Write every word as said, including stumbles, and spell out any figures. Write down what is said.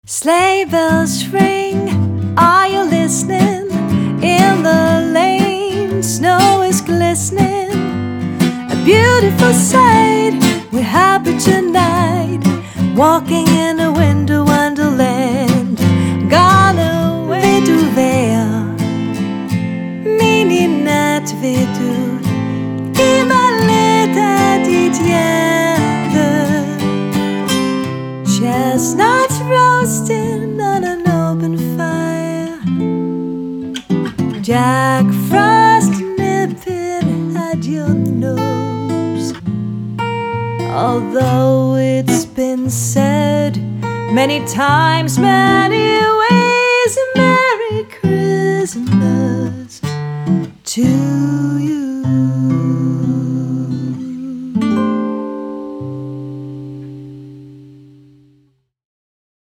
Sleigh bells ring, are you listening? In the lane, snow is glistening. A beautiful sight, we're happy tonight, walking in a winter wonderland. Gone away du vejr, min nat vil du give mig lidt af dit hjerte. Chestnuts roasting on an open fire, Jack Frost nipping at your nose. Although it's been said many times, many ways, Merry Christmas to